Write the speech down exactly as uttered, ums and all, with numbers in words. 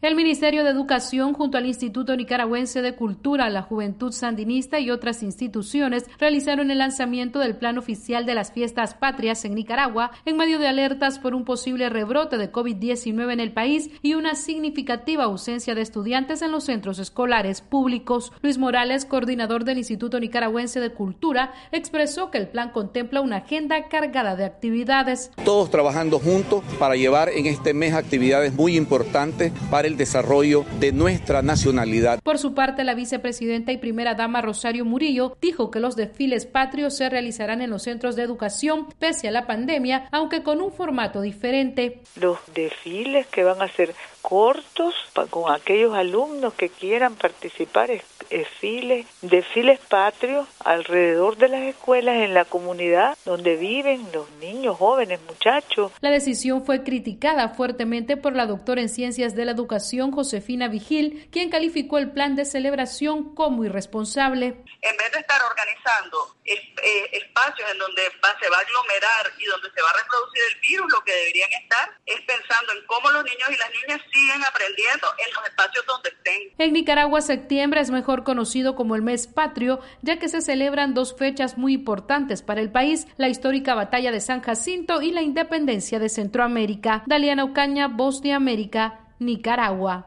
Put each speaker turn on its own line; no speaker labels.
El Ministerio de Educación, junto al Instituto Nicaragüense de Cultura, la Juventud Sandinista y otras instituciones, realizaron el lanzamiento del Plan Oficial de las Fiestas Patrias en Nicaragua, en medio de alertas por un posible rebrote de COVID diecinueve en el país y una significativa ausencia de estudiantes en los centros escolares públicos. Luis Morales, coordinador del Instituto Nicaragüense de Cultura, expresó que el plan contempla una agenda cargada de actividades.
Todos trabajando juntos para llevar en este mes actividades muy importantes para el desarrollo de nuestra nacionalidad.
Por su parte, la vicepresidenta y primera dama Rosario Murillo dijo que los desfiles patrios se realizarán en los centros de educación pese a la pandemia, aunque con un formato diferente.
Los desfiles que van a ser cortos con aquellos alumnos que quieran participar, desfiles, desfiles patrios alrededor de las escuelas en la comunidad donde viven los niños, jóvenes, muchachos.
La decisión fue criticada fuertemente por la doctora en Ciencias de la Educación, Josefina Vigil, quien calificó el plan de celebración como irresponsable.
En vez de estar organizando espacios en donde se va a aglomerar y donde se va a reproducir el virus, lo que deberían estar es pensando en cómo los niños y las niñas siguen aprendiendo en los espacios donde estén.
En Nicaragua, septiembre es mejor conocido como el mes patrio, ya que se celebran dos fechas muy importantes para el país: la histórica batalla de San Jacinto y la independencia de Centroamérica. Daliana Ocaña, Voz de América, Nicaragua.